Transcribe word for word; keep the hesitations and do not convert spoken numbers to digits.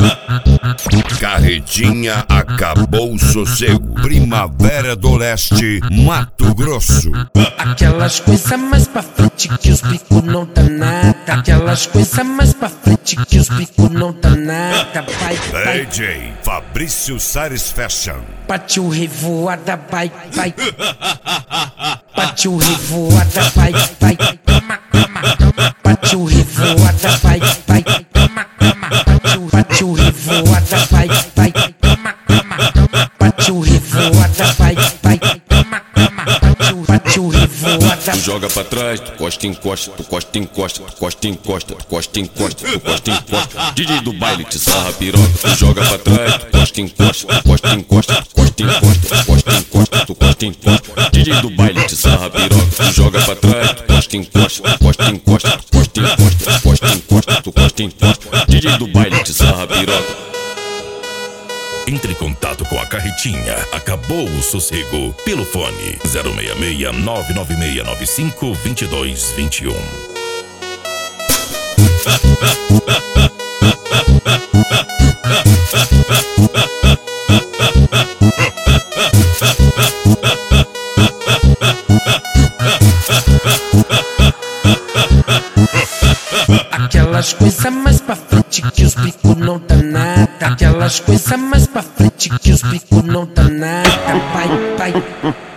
Carretinha acabou o sossego. Primavera do Leste, Mato Grosso. Aquelas coisas mais pra frente que os bicos não dá nada. Aquelas coisas mais pra frente que os bicos não dá nada. Vai, vai. D J Fabrício Sares Fashion. Partiu revoada, vai, vai. Partiu revoada, vai, vai. Toma, toma, toma. Partiu revoada, vai, vai. Toma, toma, toma. Partiu revoada, vai, vai. Toma, toma, toma. Partiu revoada, vai, vai. Toma, toma, toma. Partiu revoada. Tu joga pra trás, tu costa encosta, tu costa encosta, tu costa encosta, tu costa encosta, tu costa encosta. D J do baile te sarra piroca. Tu joga pra trás, tu costa encosta, tu costa encosta, tu costa encosta, tu costa encosta, tu costa encosta. D J do baile te sarra piroca. Tu joga pra trás, tu costa encosta, tu costa encosta, tu costa encosta, tu costa encosta, tu costa encosta. D J do baile te sarra piroca. Entre em contato com a Carretinha Acabou o Sossego pelo fone zero seis seis, nove nove seis nove cinco, dois dois dois um. Aquelas coisas mais pra frente que os bicos não dá nada. Aquelas coisas mais pra frente que os bicos não dá nada. Vai, vai.